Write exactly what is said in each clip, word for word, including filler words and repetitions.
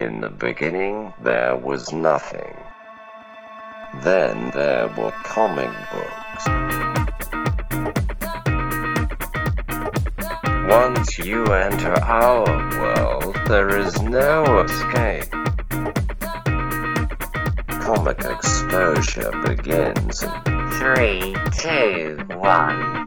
In the beginning, there was nothing. Then there were comic books. Once you enter our world, there is no escape. Comic exposure begins in three, two, one.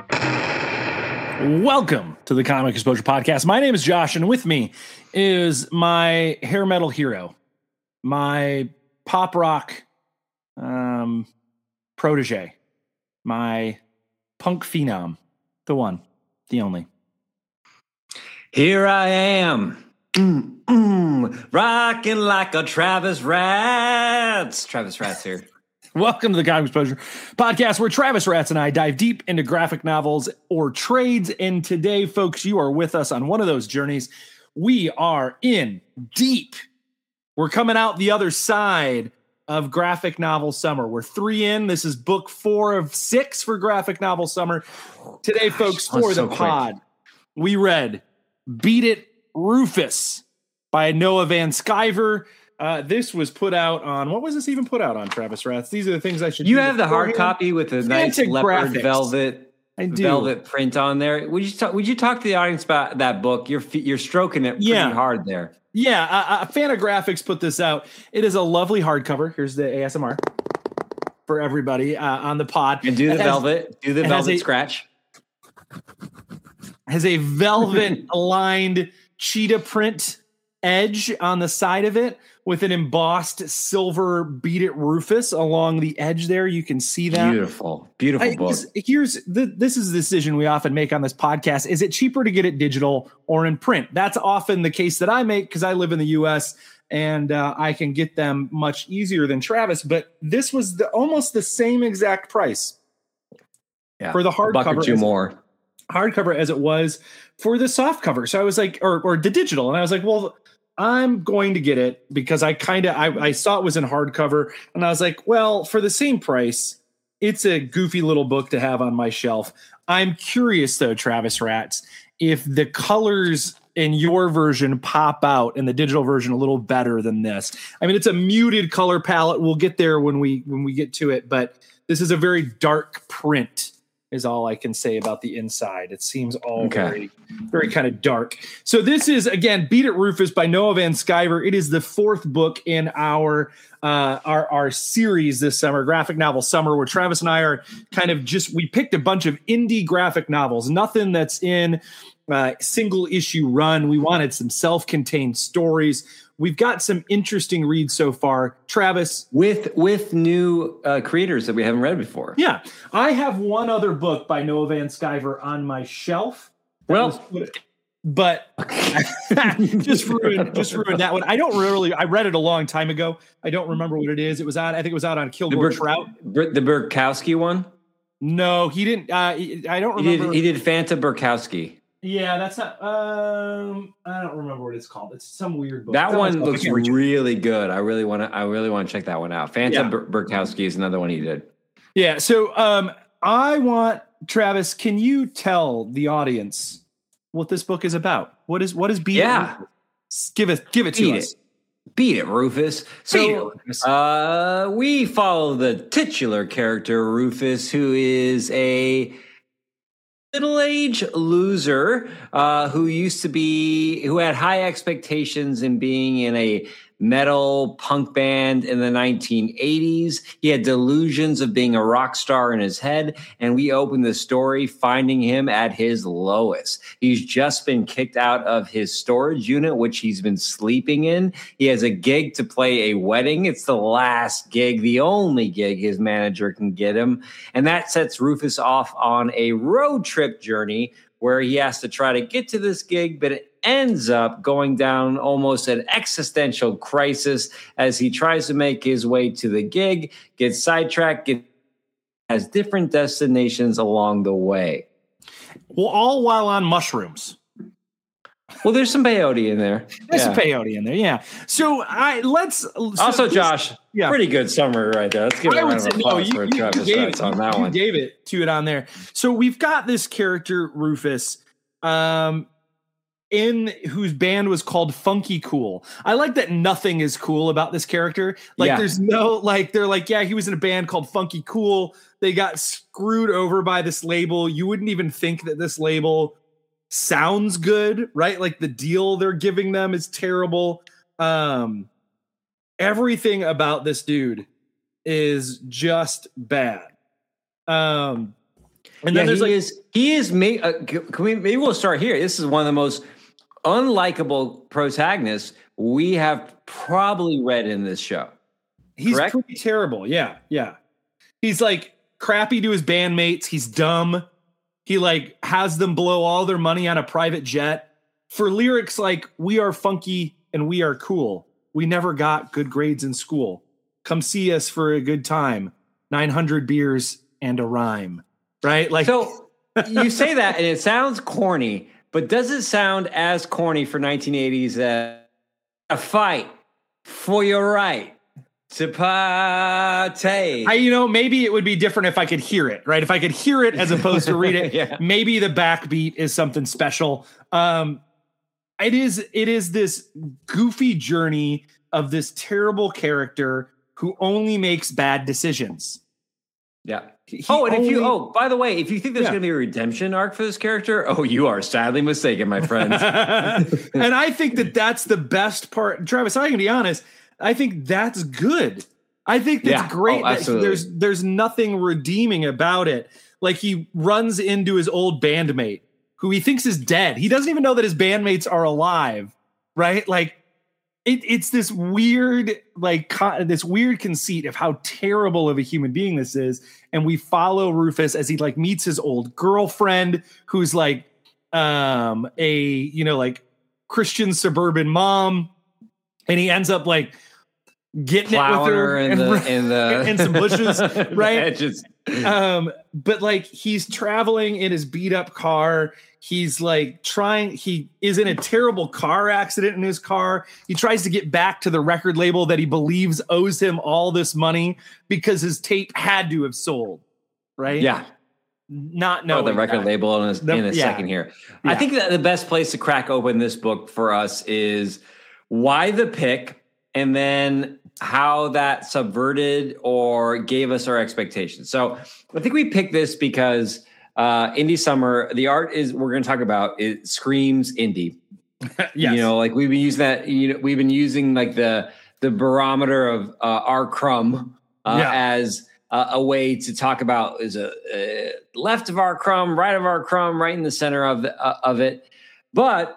Welcome to the Comic Exposure Podcast. My name is Josh, and with me is my hair metal hero, my pop rock um, protege, my punk phenom, the one, the only. Here I am, mm, mm, rocking like a Travis Rats. Travis Rats here. Welcome to the Comic Exposure Podcast, where Travis Rats and I dive deep into graphic novels or trades. And today, folks, you are with us on one of those journeys. We are in deep. We're coming out the other side of graphic novel summer. We're three in. This is book four of six for graphic novel summer. Today, Gosh, folks, for the so pod, quick. we read Beat It, Rufus by Noah Van Sciver. Uh, this was put out on, what was this even put out on, Travis Rats? These are the things I should You do have the hard copy with a nice leopard graphics. velvet I do. velvet print on there. Would you talk, would you talk to the audience about that book? You're you're stroking it pretty yeah. hard there. Yeah, uh, Fantagraphics put this out. It is a lovely hardcover. Here's the A S M R for everybody uh, on the pod. And do the has, velvet, do the velvet a, scratch. Has a velvet lined cheetah print edge on the side of it with an embossed silver Beat It Rufus along the edge there. You can see that. Beautiful, beautiful I, book. Here's the, this is the decision we often make on this podcast. Is it cheaper to get it digital or in print? That's often the case that I make because I live in the U S and uh, I can get them much easier than Travis. But this was the, almost the same exact price yeah, for the hardcover. A buck or two more. Hardcover as it was for the soft cover. So I was like, or or the digital. And I was like, well, I'm going to get it because I kind of, I, I saw it was in hardcover and I was like, well, for the same price, it's a goofy little book to have on my shelf. I'm curious though, Travis Rats, if the colors in your version pop out in the digital version a little better than this. I mean, it's a muted color palette. We'll get there when we, when we get to it, but this is a very dark print is all I can say about the inside. It seems all okay. very, very kind of dark. So this is, again, Beat It Rufus by Noah Van Sciver. It is the fourth book in our, uh, our, our series this summer, Graphic Novel Summer, where Travis and I are kind of just, we picked a bunch of indie graphic novels, nothing that's in uh, single issue run. We wanted some self-contained stories. We've got some interesting reads so far, Travis. With with new uh, creators that we haven't read before. Yeah. I have one other book by Noah Van Sciver on my shelf. Well, but just ruined, just ruined that one. I don't really, I read it a long time ago. I don't remember what it is. It was on, I think it was out on Kilgore the Bur- Trout. The Burkowski one? No, he didn't. Uh, I don't remember. He did, he did Fanta Burkowski. Yeah, that's not. Um, I don't remember what it's called. It's some weird book. That it's one looks really good. I really want to. I really want to check that one out. Fanta yeah. Bur- Burkowski is another one he did. Yeah. So, um, I want Travis. Can you tell the audience what this book is about? What is what is Beat yeah. It? Give it. Give it to Beat us. It. Beat It, Rufus. So, it, Rufus. Uh, we follow the titular character Rufus, who is a middle-aged loser uh, who used to be, who had high expectations in being in a metal punk band in the nineteen eighties. He had delusions of being a rock star in his head, and we open the story finding him at his lowest. He's just been kicked out of his storage unit, which he's been sleeping in. He has a gig to play a wedding. It's the last gig, the only gig his manager can get him, and that sets Rufus off on a road trip journey where he has to try to get to this gig, but it ends up going down almost an existential crisis as he tries to make his way to the gig, gets sidetracked, get, has different destinations along the way. Well, all while on mushrooms. Well, there's some peyote in there. There's yeah. some peyote in there, yeah. So I let's so also, this, Josh. Yeah, pretty good summary right there. Let's give it a round of applause for Travis Rats on that you one. Gave it to it on there. So we've got this character Rufus. Um, in whose band was called Funky Cool. I like that nothing is cool about this character. Like yeah. there's no, like, they're like, yeah, he was in a band called Funky Cool. They got screwed over by this label. You wouldn't even think that this label sounds good, right? Like the deal they're giving them is terrible. Um, everything about this dude is just bad. Um, and then yeah, there's he like, is, he is, may, uh, can we, maybe we'll start here. This is one of the most unlikable protagonists we have probably read in this show. He's correct? Pretty terrible. Yeah. Yeah. He's like crappy to his bandmates. He's dumb. He like has them blow all their money on a private jet for lyrics like, we are funky and we are cool. We never got good grades in school. Come see us for a good time. nine hundred beers and a rhyme. Right? Like, so you say that and it sounds corny, but does it sound as corny for nineteen eighties uh, a fight for your right to party? I, you know, maybe it would be different if I could hear it, right? If I could hear it as opposed to read it, yeah. Maybe the backbeat is something special. Um, it is, it is this goofy journey of this terrible character who only makes bad decisions. Yeah. He oh, and only, if you, oh, by the way, if you think there's yeah. going to be a redemption arc for this character, oh, you are sadly mistaken, my friends. And I think that that's the best part. Travis, I can be honest. I think that's good. I think that's yeah. great. Oh, that there's, there's nothing redeeming about it. Like he runs into his old bandmate who he thinks is dead. He doesn't even know that his bandmates are alive. Right. Like, It, it's this weird, like co- this weird conceit of how terrible of a human being this is. And we follow Rufus as he like meets his old girlfriend, who's like um, a, you know, like Christian suburban mom. And he ends up like getting Plowing it with her in, and, the, in, the, in some bushes, right? Edges. Um, but like he's traveling in his beat up car. He's like trying, he is in a terrible car accident in his car. He tries to get back to the record label that he believes owes him all this money because his tape had to have sold. Right. Yeah. Not knowing oh, the record that. label in a, the, in a yeah. second here. Yeah. I think that the best place to crack open this book for us is why the pick and then how that subverted or gave us our expectations. So I think we picked this because uh, Indie Summer, the art is we're going to talk about it screams indie. Yes. You know, like we've been using that. You know, we've been using like the the barometer of uh, our crumb uh, yeah. as uh, a way to talk about is a uh, left of our crumb, right of our crumb, right in the center of the, uh, of it. But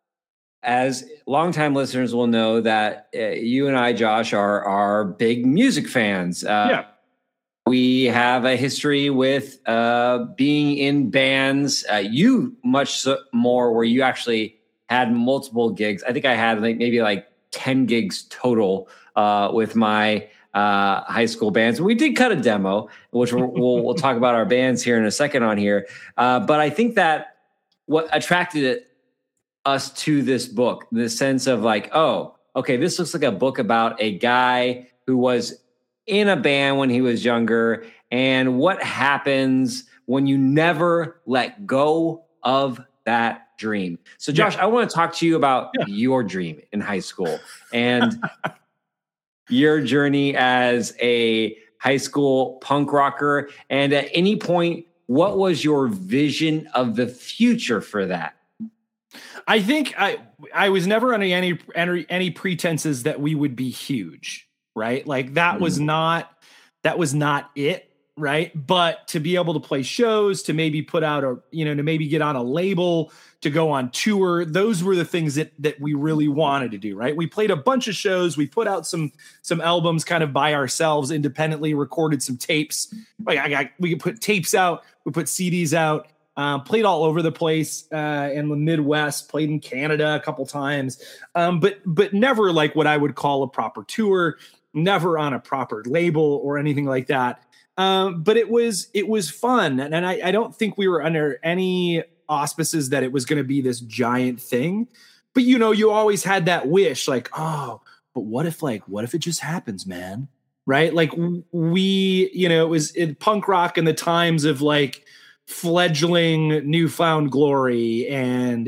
as longtime listeners will know that uh, you and I, Josh, are are big music fans. Uh, yeah. We have a history with uh, being in bands. Uh, you much so more, where you actually had multiple gigs. I think I had like maybe like ten gigs total uh, with my uh, high school bands. We did cut a demo, which we'll, we'll, we'll talk about our bands here in a second on here. Uh, but I think that what attracted it, us to this book, the sense of like, oh, okay, this looks like a book about a guy who was in a band when he was younger and what happens when you never let go of that dream. So Josh, yeah. I want to talk to you about yeah. your dream in high school and your journey as a high school punk rocker. And at any point, what was your vision of the future for that? I think I I was never under any any any pretenses that we would be huge, right? Like that mm. was not that was not it, right? But to be able to play shows, to maybe put out a, you know, to maybe get on a label, to go on tour, those were the things that that we really wanted to do, right? We played a bunch of shows, we put out some some albums kind of by ourselves independently, recorded some tapes. Like I got we could put tapes out, we put C Ds out. Um, played all over the place uh, in the Midwest, played in Canada a couple times, um, but but never like what I would call a proper tour, never on a proper label or anything like that. Um, but it was it was fun, and, and I, I don't think we were under any auspices that it was going to be this giant thing. But you know, you always had that wish, like, oh, but what if like what if it just happens, man? Right? Like we, you know, it was in punk rock in the times of like fledgling Newfound Glory and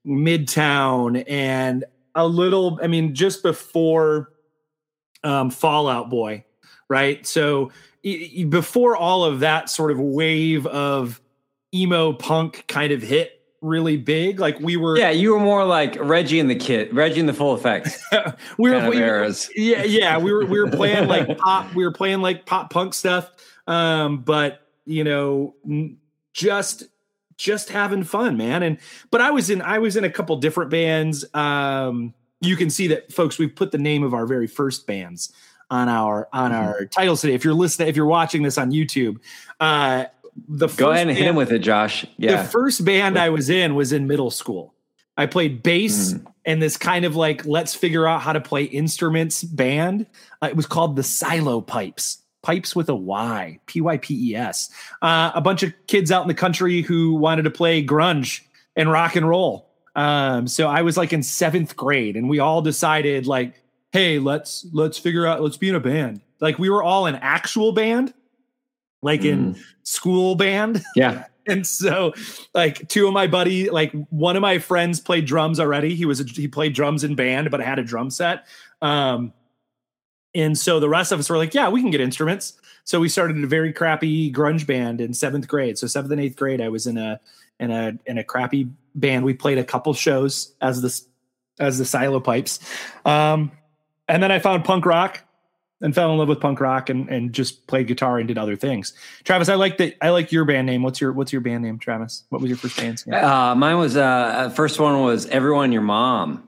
Midtown, and a little, I mean, just before um, Fall Out Boy, right? So e- before all of that sort of wave of emo punk kind of hit really big, like we were. Yeah, you were more like Reggie and the Kid, Reggie and the Full Effect. we were, kind of we, eras. Yeah, yeah, we were we were playing like pop, we were playing like pop punk stuff, um, but you know, just just having fun, man. And but I was in I was in a couple different bands. Um, you can see that, folks. We've put the name of our very first bands on our on mm-hmm. our titles today. If you're listening, if you're watching this on YouTube, uh, the go ahead and band, hit him with it, Josh. Yeah, the first band I was in was in middle school. I played bass mm. and this kind of like let's figure out how to play instruments band. Uh, it was called the Silo Pipes. Pipes with a Y, P Y P E S. Uh, a bunch of kids out in the country who wanted to play grunge and rock and roll. Um, so I was like in seventh grade, and we all decided like, hey, let's let's figure out, let's be in a band. Like we were all an actual band, like mm. in school band. Yeah. And so like two of my buddy, like one of my friends played drums already. He was, a, he played drums in band, but I had a drum set. Um, and so the rest of us were like, yeah, we can get instruments. So we started a very crappy grunge band in seventh grade. So seventh and eighth grade, I was in a, in a, in a crappy band. We played a couple shows as the, as the Silo Pipes. Um, and then I found punk rock and fell in love with punk rock and, and just played guitar and did other things. Travis, I like that. I like your band name. What's your, what's your band name, Travis? What was your first band's name? Uh, mine was, uh, first one was Everyone Your Mom.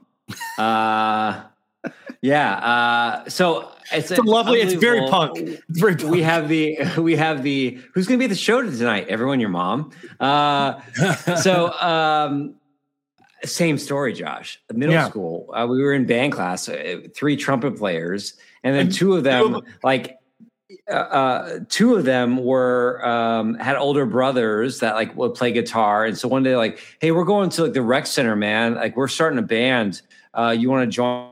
Uh, yeah. Uh, so it's, it's a lovely, it's very punk. It's very punk. We have the, we have the, who's going to be at the show tonight? Everyone Your Mom. Uh, so, um, same story, Josh. Middle yeah. school, uh, we were in band class, uh, three trumpet players, and then two of them, like, uh, uh, two of them were um, had older brothers that like would play guitar, and so one day, like, hey, we're going to like the rec center, man. Like, we're starting a band. Uh, you want to join?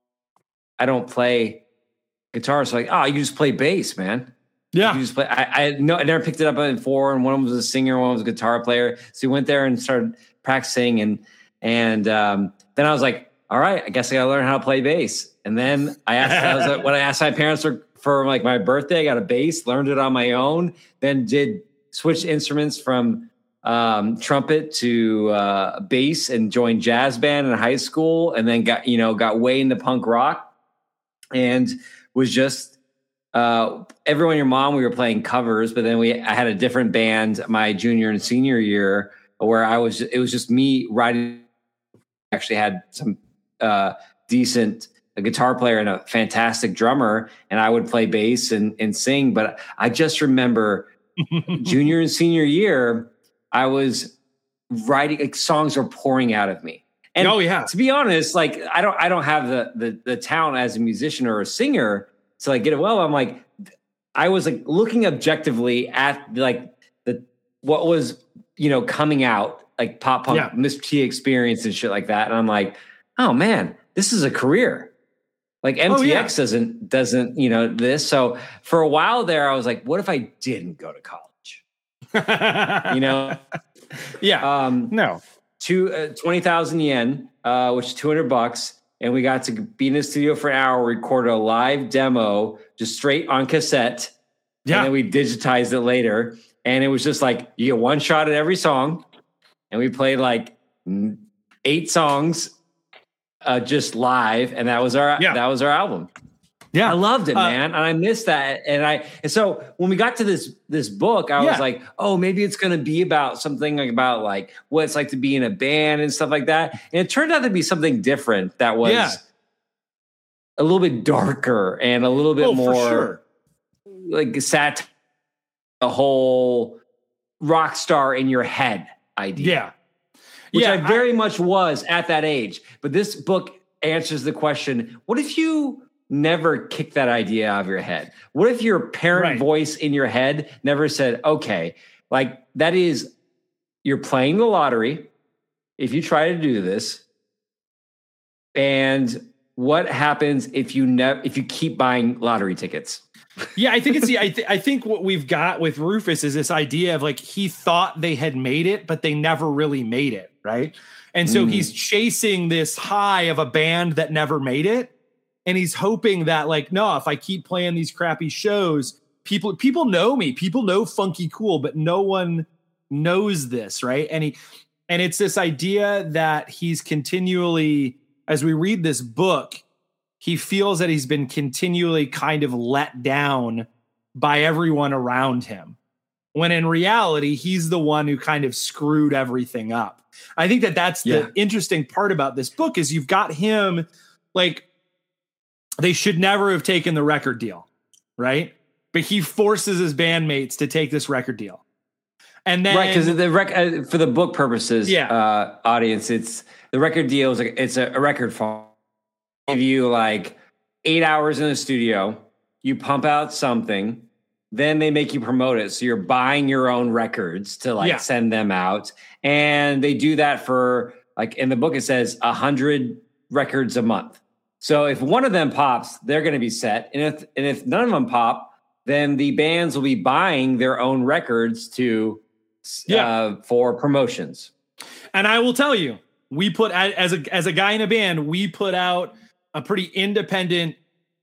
I don't play guitar, so like, oh, you just play bass, man. Yeah, you just play. I, I no, I never picked it up before, and one of them was a singer, one was a guitar player. So we went there and started practicing and. And um, then I was like, all right, I guess I got to learn how to play bass. And then I asked, I was like, when I asked my parents for, for like my birthday, I got a bass, learned it on my own, then did switch instruments from um, trumpet to uh, bass and joined jazz band in high school. And then got, you know, got way into punk rock and was just uh, Everyone Your Mom. We were playing covers, but then we, I had a different band my junior and senior year where I was, it was just me writing. Actually had some uh, decent a guitar player and a fantastic drummer, and I would play bass and, and sing. But I just remember junior and senior year, I was writing, like, songs were pouring out of me. And oh, yeah. to be honest, like I don't I don't have the the the talent as a musician or a singer to like get it well. I'm like, I was like looking objectively at like the what was, you know, coming out. Like pop punk, yeah. Miss T Experience and shit like that. And I'm like, oh man, this is a career. Like M T X oh, yeah. doesn't, doesn't, you know, this. So for a while there, I was like, what if I didn't go to college? You know? Yeah. Um, no. Two, uh, twenty thousand yen, uh, which is two hundred bucks. And we got to be in the studio for an hour, record a live demo, just straight on cassette. Yeah. And then we digitized it later. And it was just like, you get one shot at every song. And we played like eight songs, uh, just live, and that was our yeah. that was our album. Yeah, I loved it, man, uh, and I missed that. And I and so when we got to this this book, I yeah. was like, oh, maybe it's going to be about something like about like what it's like to be in a band and stuff like that. And it turned out to be something different that was yeah. a little bit darker and a little bit oh, more for sure. like sat the whole rock star in your head idea. Yeah. Which yeah, I very I, much was at that age. But this book answers the question, what if you never kicked that idea out of your head? What if your parent right. voice in your head never said, okay, like that is, you're playing the lottery if you try to do this, and what happens if you never if you keep buying lottery tickets. Yeah, I think it's the I, th- I think what we've got with Rufus is this idea of like he thought they had made it, but they never really made it, right? And so mm. he's chasing this high of a band that never made it, and he's hoping that like, no, if I keep playing these crappy shows, people people know me, people know Funky Cool, but no one knows this, right? And he and it's this idea that he's continually, as we read this book, he feels that he's been continually kind of let down by everyone around him, when in reality, he's the one who kind of screwed everything up. I think that that's yeah. the interesting part about this book is you've got him like they should never have taken the record deal, right? But he forces his bandmates to take this record deal. And then, right, because the rec- uh, for the book purposes, yeah. uh, audience, it's the record deal is like, it's a, a record farm. Give you like eight hours in the studio, you pump out something, then they make you promote it. So you're buying your own records to like yeah. send them out. And they do that for like in the book, it says a hundred records a month. So if one of them pops, they're going to be set. And if, and if none of them pop, then the bands will be buying their own records to, yeah. uh, for promotions. And I will tell you, we put as a, as a guy in a band, we put out a pretty independent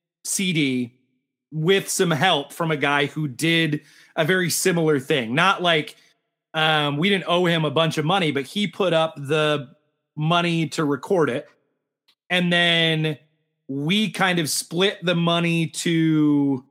C D with some help from a guy who did a very similar thing. Not like um, we didn't owe him a bunch of money, but he put up the money to record it. And then we kind of split the money to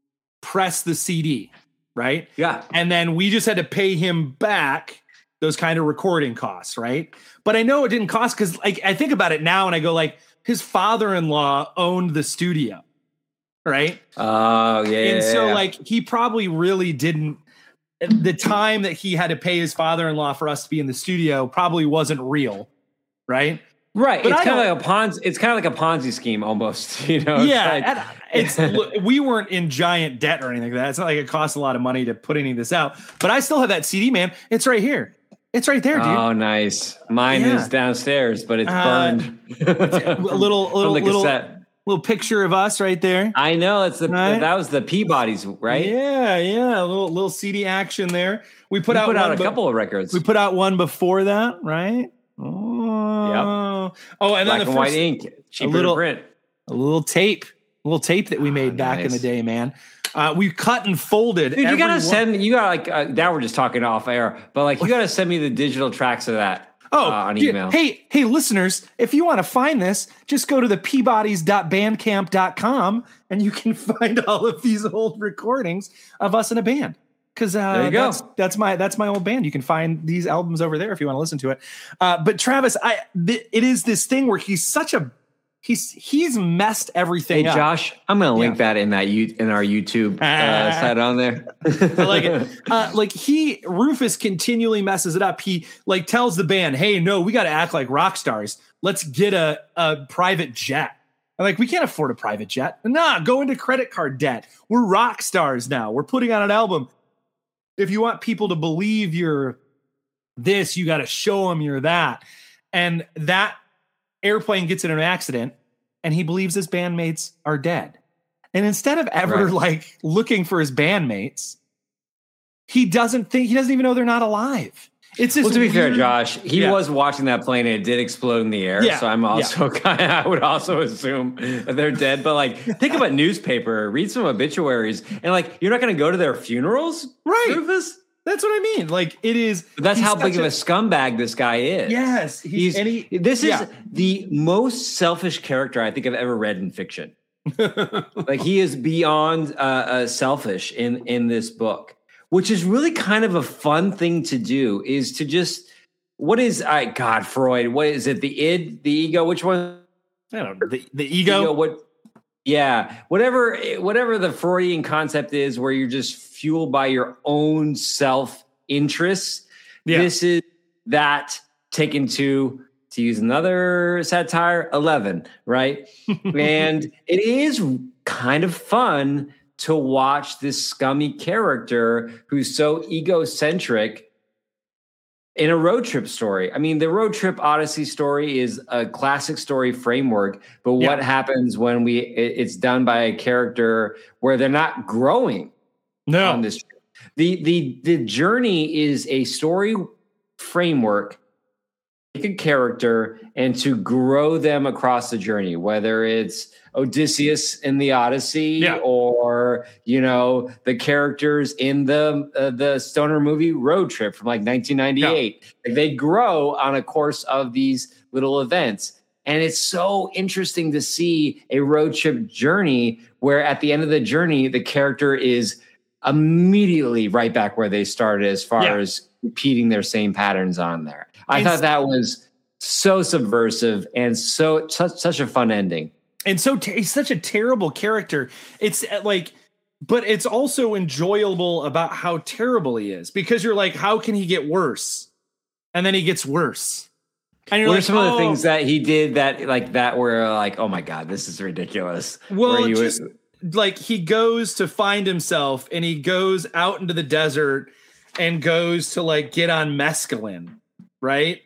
press the C D, right? Yeah. And then we just had to pay him back those kind of recording costs, right? But I know it didn't cost because like I think about it now and I go like, his father-in-law owned the studio, right? Oh, yeah. And so, yeah. like, he probably really didn't. The time that he had to pay his father-in-law for us to be in the studio probably wasn't real, right? Right. But it's kind of like a Ponzi. It's kind of like a Ponzi scheme almost. You know. Yeah. It's, like, it's we weren't in giant debt or anything like that. It's not like it costs a lot of money to put any of this out. But I still have that C D, man. It's right here. It's right there, dude. Oh, nice. Mine yeah. is downstairs, but it's burned. Uh, a little, little, the little, little picture of us right there. I know it's the right? that was the Peabody's, right? Yeah, yeah. A little, little C D action there. We put we out put out one, a couple of records. We put out one before that, right? Oh, yep. Oh, and black then the and first, white ink, cheaper a little, to print. A little tape, a little tape that we made oh, back nice. in the day, man. Uh, we cut and folded. Dude, you gotta one. send. You gotta like. Uh, now we're just talking off air, but like you gotta send me the digital tracks of that. Oh, uh, on dude, email. Hey, hey, listeners, if you want to find this, just go to the peabodys dot bandcamp dot com and you can find all of these old recordings of us in a band. Because uh, there you go. That's, that's my that's my old band. You can find these albums over there if you want to listen to it. Uh, but Travis, I th- it is this thing where he's such a He's he's messed everything hey, up. Josh, I'm gonna link yeah. that in that you in our YouTube uh, site on there. I like it. Uh, like he Rufus continually messes it up. He like tells the band, "Hey, no, we got to act like rock stars. Let's get a a private jet." I'm like, we can't afford a private jet. Nah, go into credit card debt. We're rock stars now. We're putting out an album. If you want people to believe you're this, you got to show them you're that, and that. Airplane gets in an accident and he believes his bandmates are dead. And instead of ever right. like looking for his bandmates, he doesn't think, he doesn't even know they're not alive. It's just well, to be weird, fair, Josh, he yeah. was watching that plane and it did explode in the air. Yeah. So I'm also yeah. kind of, I would also assume that they're dead. But like, think about newspaper, read some obituaries, and like, you're not going to go to their funerals, right? Rufus? That's what I mean. Like it is. But that's how big a, of a scumbag this guy is. Yes, he's. he's he, this is yeah. the most selfish character I think I've ever read in fiction. Like he is beyond uh, uh, selfish in in this book, which is really kind of a fun thing to do. Is to just what is I uh, God Freud? What is it? The id, the ego? Which one? I don't know. The, the ego. ego. What? Yeah, whatever. Whatever the Freudian concept is, where you're just fueled by your own self-interests. Yeah. This is that taken to, to use another satire, eleven, right? And it is kind of fun to watch this scummy character who's so egocentric in a road trip story. I mean, the road trip Odyssey story is a classic story framework, but what Yeah. happens when we it, it's done by a character where they're not growing No. on this trip? The the the journey is a story framework, take a character and to grow them across the journey, whether it's Odysseus in the Odyssey Yeah. or, you know, the characters in the uh, the Stoner movie Road Trip from like nineteen ninety-eight. Like, they grow on a course of these little events. And it's so interesting to see a road trip journey where at the end of the journey, the character is immediately right back where they started as far Yeah. as repeating their same patterns on there. I And thought that was so subversive and so such, such a fun ending. And so ter- he's such a terrible character. It's uh, like, but it's also enjoyable about how terrible he is, because you're like, how can he get worse? And then he gets worse. And you're What like, are some of the oh. things that he did that like that were like, oh my God, this is ridiculous? Well, Where you just would- like he goes to find himself and he goes out into the desert and goes to like get on mescaline, right?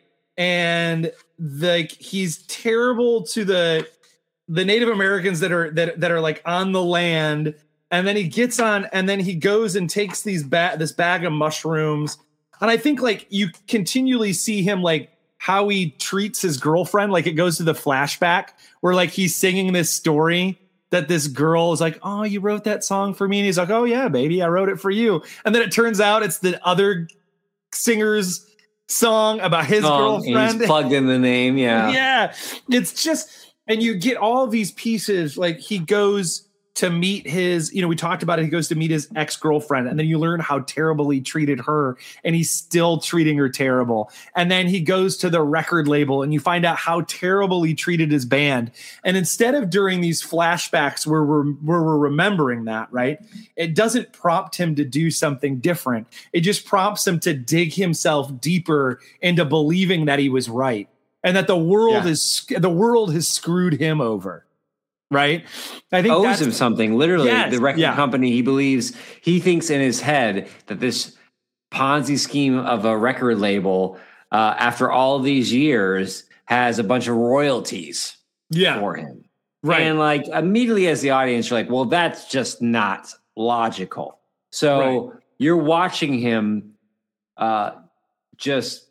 And like he's terrible to the the Native Americans that are that that are like on the land, and then he gets on and then he goes and takes these ba- this bag of mushrooms. And I think like you continually see him like how he treats his girlfriend. Like it goes to the flashback where like he's singing this story that this girl is like, oh, you wrote that song for me. And he's like, oh yeah, baby, I wrote it for you. And then it turns out it's the other singer's song about his Oh, and girlfriend. he's plugged in the name. Yeah. Yeah. It's just, and you get all these pieces. Like he goes to meet his, you know, we talked about it. He goes to meet his ex-girlfriend, and then you learn how terrible he treated her, and he's still treating her terrible. And then he goes to the record label, and you find out how terrible he treated his band. And instead of during these flashbacks where we're, where we're remembering that, right, it doesn't prompt him to do something different. It just prompts him to dig himself deeper into believing that he was right, and that the world Yeah. is the world has screwed him over. Right. I think Owes that's him something. Literally, Yes, the record yeah. company, he believes, he thinks in his head that this Ponzi scheme of a record label, uh, after all these years, has a bunch of royalties yeah. for him. Right. And like immediately as the audience, you're like, well, that's just not logical. So Right. you're watching him uh, just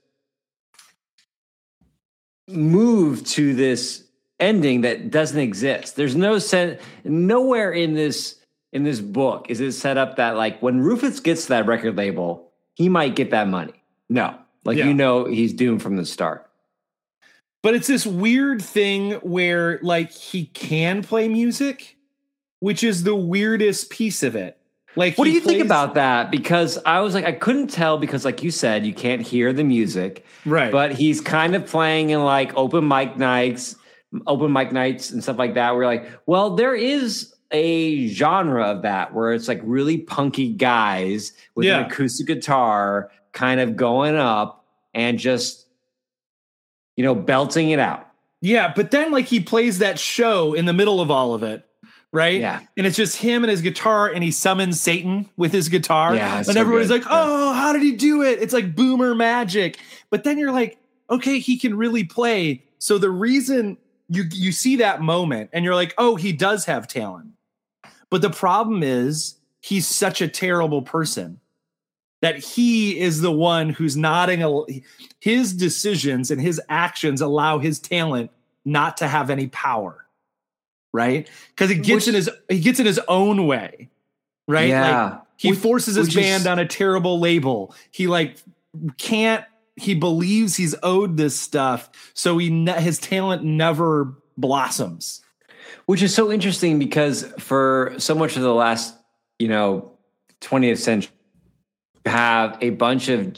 move to this ending that doesn't exist. There's no sense, nowhere in this in this book is it set up that like when Rufus gets to that record label, he might get that money. No, like Yeah. you know, he's doomed from the start. But it's this weird thing where like he can play music, which is the weirdest piece of it. Like, What do he you think plays- about that? Because I was like, I couldn't tell because, like you said, you can't hear the music, Right. but he's kind of playing in like open mic nights, open mic nights and stuff like that. We're like, well, there is a genre of that where it's like really punky guys with Yeah. an acoustic guitar kind of going up and just, you know, belting it out. Yeah, but then like he plays that show in the middle of all of it, right? Yeah. And it's just him and his guitar, and he summons Satan with his guitar. Yeah, it's and so everybody's good. like, oh, how did he do it? It's like boomer magic. But then you're like, okay, he can really play. So the reason you you see that moment and you're like, oh, he does have talent. But the problem is he's such a terrible person that he is the one who's nodding. A, his decisions and his actions allow his talent not to have any power, right? Because he gets Which- in his he gets in his own way, right? Yeah. Like he Which- forces his which is- band on a terrible label. He like can't. He believes he's owed this stuff, so he ne- his talent never blossoms. Which is so interesting because for so much of the last, you know, twentieth century, you have a bunch of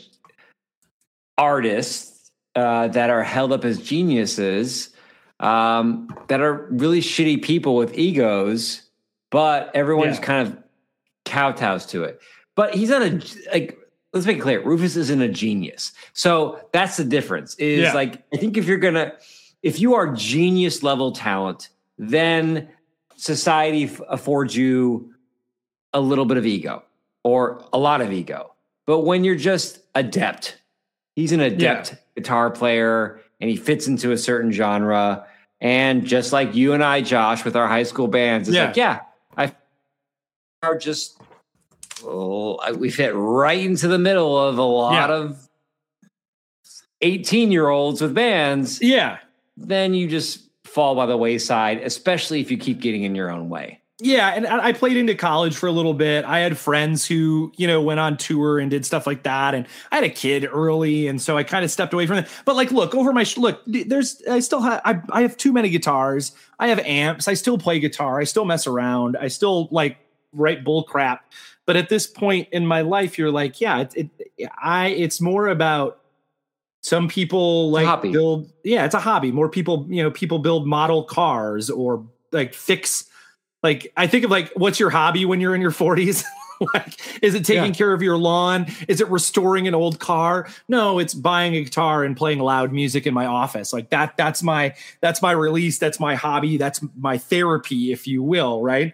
artists uh, that are held up as geniuses um, that are really shitty people with egos, but everyone's Yeah. kind of kowtows to it. But he's not a, like, let's make it clear, Rufus isn't a genius. So that's the difference is Yeah. like, I think if you're going to, if you are genius level talent, then society f- affords you a little bit of ego or a lot of ego. But when you're just adept, he's an adept yeah. guitar player, and he fits into a certain genre. And just like you and I, Josh, with our high school bands, it's yeah. like, yeah, I are just oh, we fit right into the middle of a lot yeah. of eighteen-year-olds with bands. Yeah. Then you just fall by the wayside, especially if you keep getting in your own way. Yeah, and I played into college for a little bit. I had friends who, you know, went on tour and did stuff like that. And I had a kid early, and so I kind of stepped away from it. But like, look, over my sh- look, there's I still have I, I have too many guitars. I have amps. I still play guitar. I still mess around. I still like write bull crap. But at this point in my life, you're like, yeah, it, it I it's more about some people like build. Yeah, it's a hobby. More people, you know, people build model cars or like fix. Like, I think of like, what's your hobby when you're in your forties? Like, is it taking yeah. care of your lawn? Is it restoring an old car? No, it's buying a guitar and playing loud music in my office. Like that, that's my, that's my release. That's my hobby. That's my therapy, if you will. Right.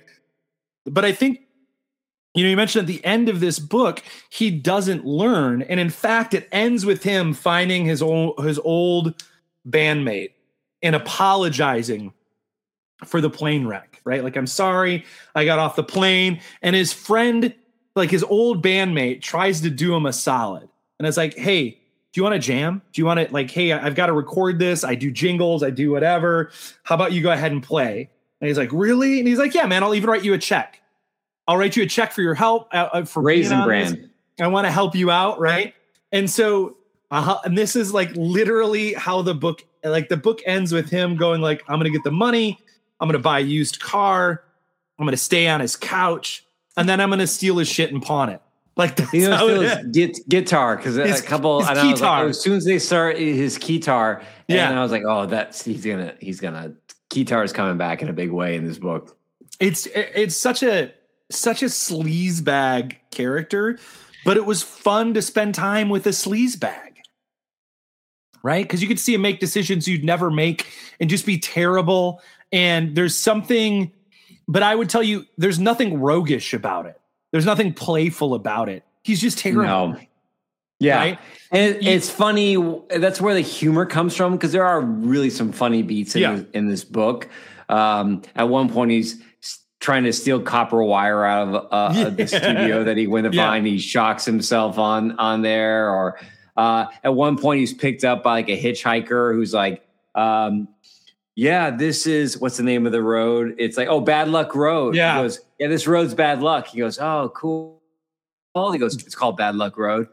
But I think, you know, you mentioned at the end of this book, he doesn't learn. And in fact, it ends with him finding his old, his old bandmate and apologizing for the plane wreck. Right? Like, I'm sorry, I got off the plane. And his friend, like his old bandmate, tries to do him a solid. And it's like, hey, do you want to jam? Do you want to, like, hey, I've got to record this. I do jingles. I do whatever. How about you go ahead and play? And he's like, really? And he's like, yeah, man, I'll even write you a check. I'll write you a check for your help. Uh, for Raisin Brand. I want to help you out. Right. And so, uh, and this is like literally how the book, like the book ends with him going like, I'm going to get the money. I'm going to buy a used car. I'm going to stay on his couch, and then I'm going to steal his shit and pawn it. Like that's you know, how his git, guitar because a couple. His and I was like, oh, as soon as they start his guitar, yeah, and I was like, oh, that's he's gonna he's gonna guitar is coming back in a big way in this book. It's it's such a such a sleazebag character, but it was fun to spend time with a sleazebag. Right? Because you could see him make decisions you'd never make and just be terrible. And there's something, but I would tell you, there's nothing roguish about it. There's nothing playful about it. He's just terrible. No. Yeah. Right? And it, it's funny. That's where the humor comes from, because there are really some funny beats in, yeah. this, in this book. Um, at one point, he's trying to steal copper wire out of uh, yeah. the studio that he went to yeah. find. He shocks himself on, on there. Or uh, at one point, he's picked up by like a hitchhiker who's like, um, yeah, this is, what's the name of the road? It's like, oh, Bad Luck Road. Yeah. He goes, yeah, this road's bad luck. He goes, oh, cool. He goes, it's called Bad Luck Road.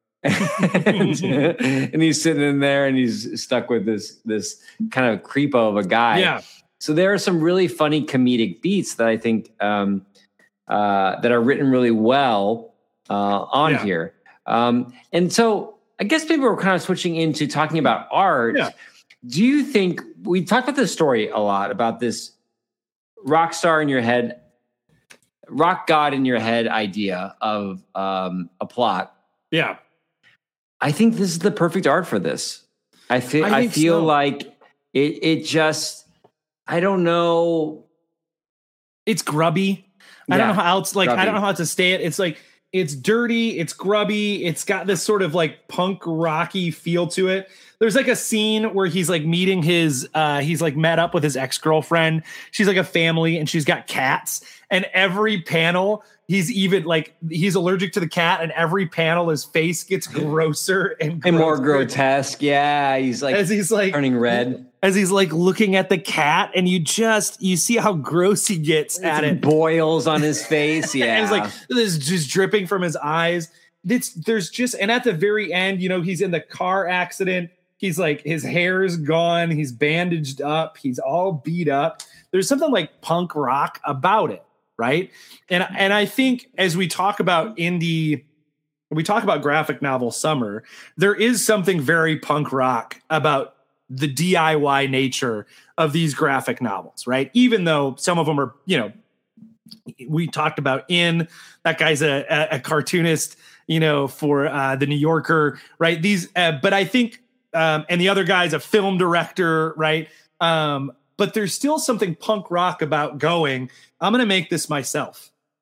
and, and he's sitting in there and he's stuck with this, this kind of creepo of a guy. Yeah. So there are some really funny comedic beats that I think um, uh, that are written really well uh, on yeah. here. Um, and so I guess maybe we're kind of switching into talking about art. Yeah. Do you think, we talked about this story a lot, about this rock star in your head, rock god in your head idea of um, a plot? Yeah. I think this is the perfect art for this. I feel, I, I feel so. like it, it just, I don't know. It's grubby. I Yeah, don't know how else, like, grubby. I don't know how to say it. It's like, it's dirty. It's grubby. It's got this sort of like punk rocky feel to it. There's like a scene where he's like meeting his, uh, he's like met up with his ex-girlfriend. She's like a family and she's got cats, and every panel he's even like, he's allergic to the cat, and every panel his face gets grosser and, And more grosser. grotesque. Yeah. He's like, As he's like turning red. As he's like looking at the cat, and you just, you see how gross he gets It's at it. boils on his face. Yeah. And it's like, this is just dripping from his eyes. It's, there's just, and at the very end, you know, he's in the car accident. He's like, his hair's gone. He's bandaged up. He's all beat up. There's something like punk rock about it, right? And and I think as we talk about indie, we talk about graphic novel summer, there is something very punk rock about the D I Y nature of these graphic novels, right? Even though some of them are, you know, we talked about In, that guy's a, a, a cartoonist, you know, for uh, the New Yorker, right? These, uh, but I think, Um, and the other guy's a film director, right? Um, but there's still something punk rock about going, I'm going to make this myself.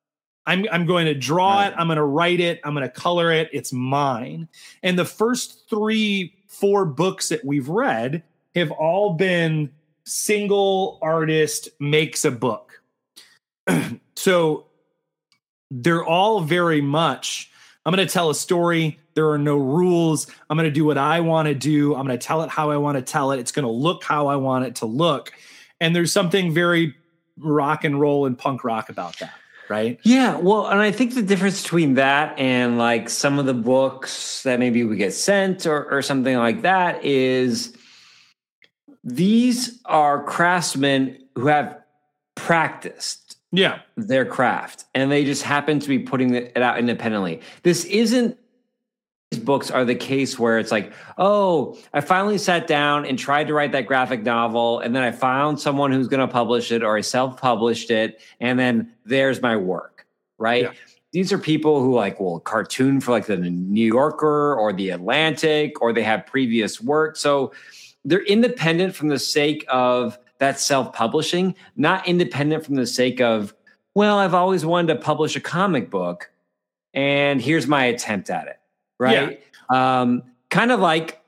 I'm I'm going to draw right. it. I'm going to write it. I'm going to color it. It's mine. And the first three, four books that we've read have all been single artist makes a book. So they're all very much, I'm going to tell a story. There are no rules. I'm going to do what I want to do. I'm going to tell it how I want to tell it. It's going to look how I want it to look. And there's something very rock and roll and punk rock about that, right? Yeah. Well, and I think the difference between that and like some of the books that maybe we get sent or, or something like that is these are craftsmen who have practiced yeah. their craft and they just happen to be putting it out independently. This isn't, these books are the case where it's like, oh, I finally sat down and tried to write that graphic novel, and then I found someone who's going to publish it, or I self-published it, and then there's my work, right? Yeah. These are people who like will cartoon for like the New Yorker or the Atlantic, or they have previous work. So they're independent from the sake of that self-publishing, not independent from the sake of, well, I've always wanted to publish a comic book, and here's my attempt at it. Right. Yeah. Um, kind of like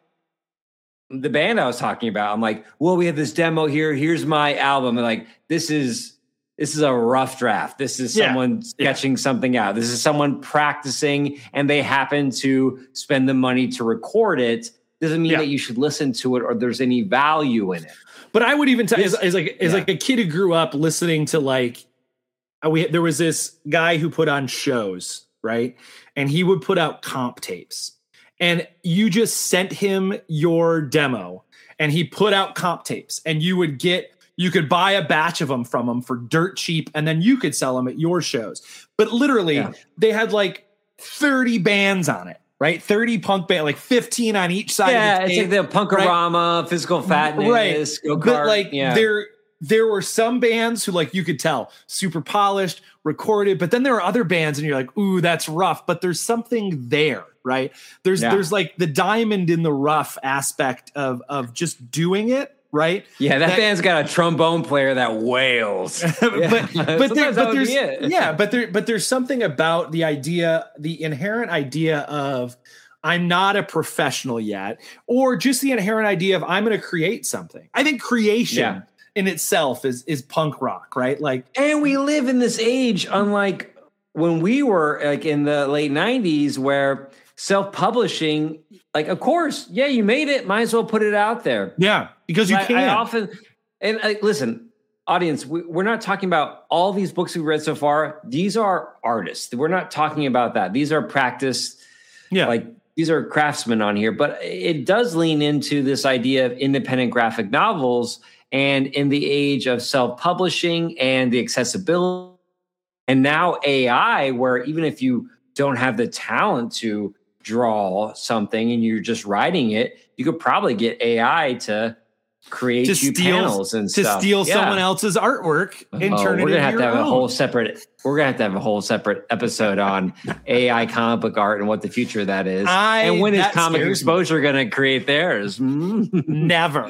the band I was talking about. I'm like, well, we have this demo here. Here's my album. And like, this is, this is a rough draft. This is someone yeah. sketching yeah. something out. This is someone practicing, and they happen to spend the money to record it. Doesn't mean yeah. that you should listen to it or there's any value in it. But I would even tell as, as like, as yeah. like a kid who grew up listening to like, we, there was this guy who put on shows, right? And he would put out comp tapes, and you just sent him your demo and he put out comp tapes, and you would get, you could buy a batch of them from him for dirt cheap. And then you could sell them at your shows. But literally yeah. they had like thirty bands on it, right? thirty punk band, like fifteen on each side. Yeah. of the tape, it's like the Punkorama, right? Physical Fatness, right. Go-Kart. But like yeah. there, there were some bands who like, you could tell super polished, recorded, but then there are other bands and you're like, ooh, that's rough, but there's something there, right? There's, yeah. there's like the diamond in the rough aspect of, of just doing it. Right. Yeah. That, that band's got a trombone player that wails. but, yeah. but, there, but there's, yeah, but there, but there's something about the idea, the inherent idea of I'm not a professional yet, or just the inherent idea of I'm going to create something. I think creation yeah. in itself is is punk rock, right? Like, and we live in this age, unlike when we were like in the late nineties, where self-publishing, like, of course, yeah, you made it, might as well put it out there. Yeah, because you I, can. I often, and I, listen, audience, we, we're not talking about all these books we've read so far. These are artists. We're not talking about that. These are practiced, yeah, like these are craftsmen on here. But it does lean into this idea of independent graphic novels. And in the age of self-publishing and the accessibility, and now A I, where even if you don't have the talent to draw something and you're just writing it, you could probably get A I to create to you steal, panels and to stuff. steal yeah. someone else's artwork and oh, turn it we're gonna into have your to have own. a whole separate. We're gonna have to have a whole separate episode on A I comic book art and what the future of that is. I, and when is Comic Exposure going to create theirs? Never.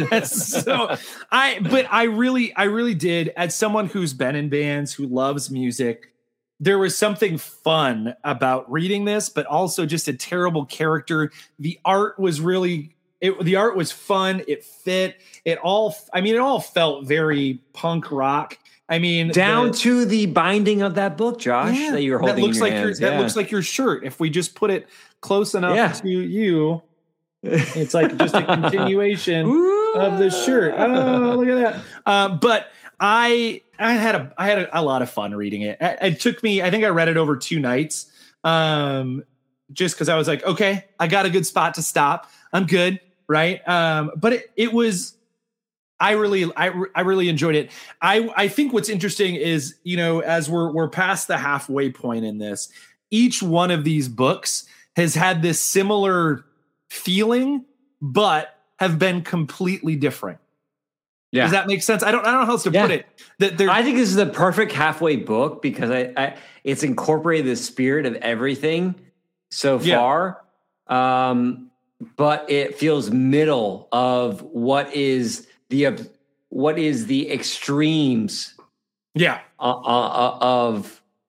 so I, but I really, I really did. As someone who's been in bands, who loves music, there was something fun about reading this, but also just a terrible character. The art was really. It, the art was fun. It fit. It all. I mean, it all felt very punk rock. I mean, down the, to the binding of that book, Josh, yeah, that you're holding. That looks in your like hands. your. Yeah. That looks like your shirt. If we just put it close enough yeah. to you, it's like just a continuation of the shirt. Oh, look at that! Uh, but I, I had a, I had a, a lot of fun reading it. It, it took me. I think I read it over two nights. Um, just because I was like, okay, I got a good spot to stop. I'm good. Right. Um, but it, it was, I really, I, I really enjoyed it. I, I think what's interesting is, you know, as we're, we're past the halfway point in this, each one of these books has had this similar feeling, but have been completely different. Yeah. Does that make sense? I don't, I don't know how else to yeah. put it. That I think this is the perfect halfway book because I, I it's incorporated the spirit of everything so far. Yeah. Um, but it feels middle of what is the what is the extremes yeah uh, uh, of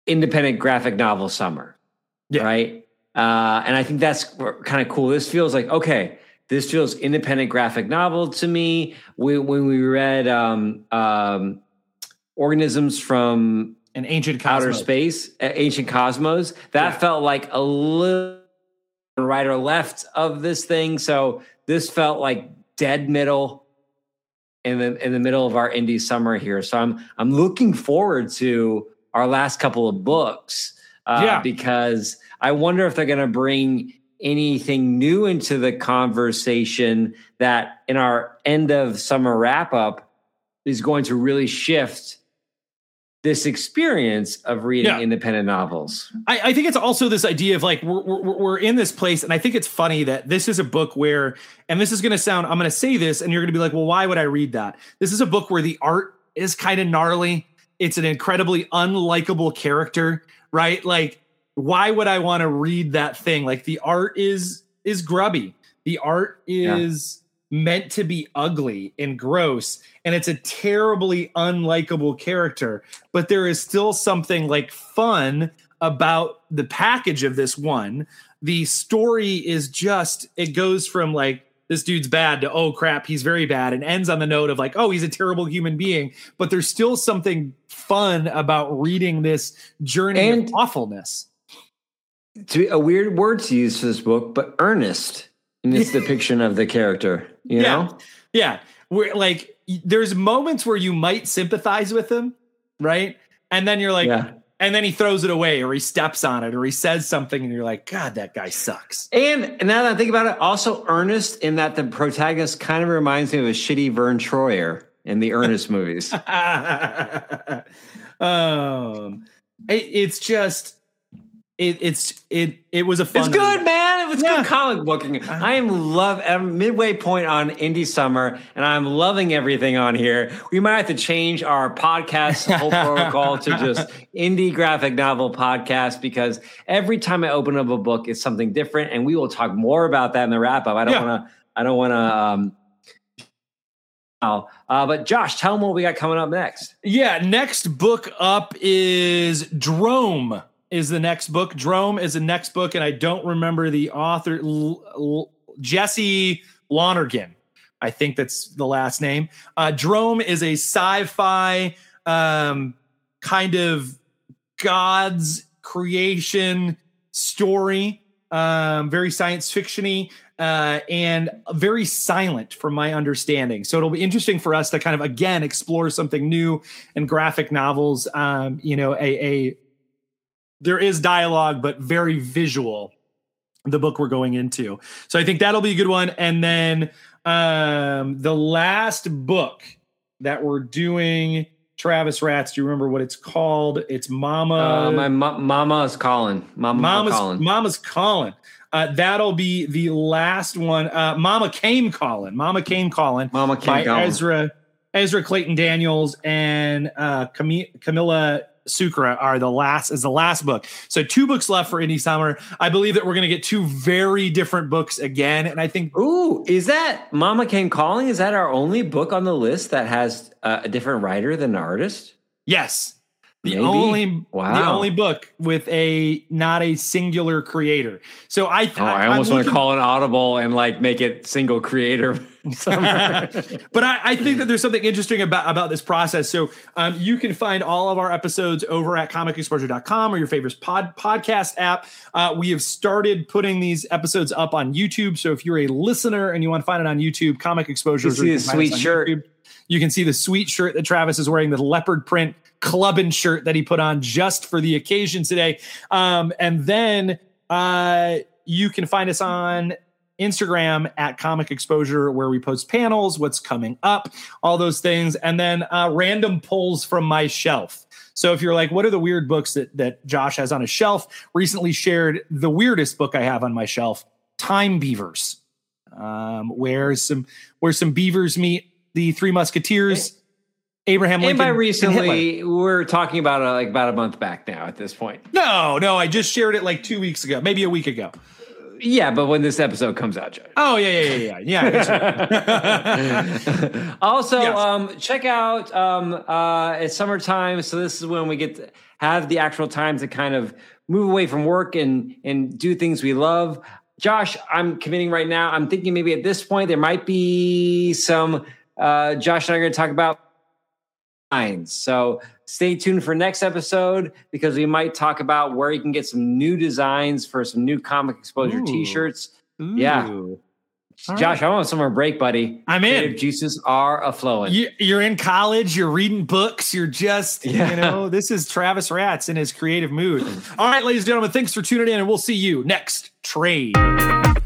independent graphic novel summer, yeah. right? Uh, and I think that's kind of cool. This feels like, okay, this feels independent graphic novel to me. We, when we read um, um, Organisms from an Ancient Outer Cosmos. Space, uh, Ancient Cosmos, that yeah. felt like a little right or left of this thing. So this felt like dead middle in the in the middle of our indie summer here. So I'm I'm looking forward to our last couple of books uh, yeah. because I wonder if they're going to bring anything new into the conversation that in our end of summer wrap up is going to really shift this experience of reading yeah. independent novels. I, I think it's also this idea of like, we're, we're, we're in this place. And I think it's funny that this is a book where, and this is going to sound, I'm going to say this and you're going to be like, well, why would I read that? This is a book where the art is kind of gnarly. It's an incredibly unlikable character, right? Like, why would I want to read that thing? Like the art is, is grubby. The art is yeah. meant to be ugly and gross. And it's a terribly unlikable character, but there is still something like fun about the package of this one. The story is just, it goes from like, this dude's bad to, oh crap, he's very bad, and ends on the note of like, oh, he's a terrible human being. But there's still something fun about reading this journey and of awfulness. To be a weird word to use for this book, but earnest in its depiction of the character, you yeah. know? Yeah. We're like, there's moments where you might sympathize with him, right? And then you're like, yeah. and then he throws it away or he steps on it or he says something and you're like, God, that guy sucks. And, and now that I think about it, also earnest in that the protagonist kind of reminds me of a shitty Vern Troyer in the Ernest movies. um, it, it's just... It, it's it it was a fun. It's good, read. man. It was yeah. good comic booking. I am love I'm midway point on Indie Summer, and I'm loving everything on here. We might have to change our podcast whole protocol to just Indie Graphic Novel Podcast because every time I open up a book, it's something different, and we will talk more about that in the wrap up. I don't yeah. want to. I don't want to. Um, uh, but Josh, tell them what we got coming up next. Yeah, next book up is Drome. Is the next book. Drome is the next book, and I don't remember the author, L- L- Jesse Lonergan. I think that's the last name. Uh, Drome is a sci-fi um, kind of God's creation story, um, very science fiction-y, uh, and very silent from my understanding. So it'll be interesting for us to kind of, again, explore something new in graphic novels, um, you know, a, a there is dialogue, but very visual, the book we're going into. So I think that'll be a good one. And then um, the last book that we're doing, Travis Ratz, do you remember what it's called? It's Mama. Uh, my ma- Mama is calling. Mama Mama's calling. Mama's calling. Uh, that'll be the last one. Uh, Mama Came Calling. Mama Came Calling. Mama Came by Calling. Ezra, Ezra Clayton Daniels and uh, Cam- Camilla Sucre are the last is the last book. So two books left for Indie Summer. I believe that we're going to get two very different books again. And I think, ooh, is that Mama Came Calling? Is that our only book on the list that has uh, a different writer than the artist? Yes. The Maybe. only wow. the only book with a not a singular creator. So I th- oh, I almost want to call it Audible and like make it single creator. But I, I think that there's something interesting about, about this process. So um, you can find all of our episodes over at comic exposure dot com or your favorite pod, podcast app. Uh, we have started putting these episodes up on YouTube. So if you're a listener and you want to find it on YouTube, Comic Exposure. You see the sweet shirt. YouTube. You can see the sweet shirt that Travis is wearing, the leopard print clubbing shirt that he put on just for the occasion today. Um, and then uh, you can find us on Instagram at Comic Exposure, where we post panels, what's coming up, all those things. And then uh, random pulls from my shelf. So if you're like, what are the weird books that, that Josh has on his shelf? Recently shared the weirdest book I have on my shelf, Time Beavers, um, where some where some beavers meet the Three Musketeers, Abraham Lincoln. And by recently, and we're talking about a, like about a month back now at this point. No, no, I just shared it like two weeks ago, maybe a week ago. Yeah, but when this episode comes out, Josh. Oh yeah, yeah, yeah, yeah. yeah. Also, yes. um, check out um, uh, it's summertime, so this is when we get to have the actual time to kind of move away from work and and do things we love. Josh, I'm committing right now. I'm thinking maybe at this point there might be some. Uh, Josh and I are going to talk about lines. So stay tuned for next episode because we might talk about where you can get some new designs for some new Comic Exposure Ooh. T-shirts. Ooh. Yeah. All Josh, right. I want summer break, buddy. I'm in. Creative juices are a-flowing. You, you're in college. You're reading books. You're just, Yeah. you know, this is Travis Ratz in his creative mood. All right, ladies and gentlemen, thanks for tuning in, and we'll see you next trade.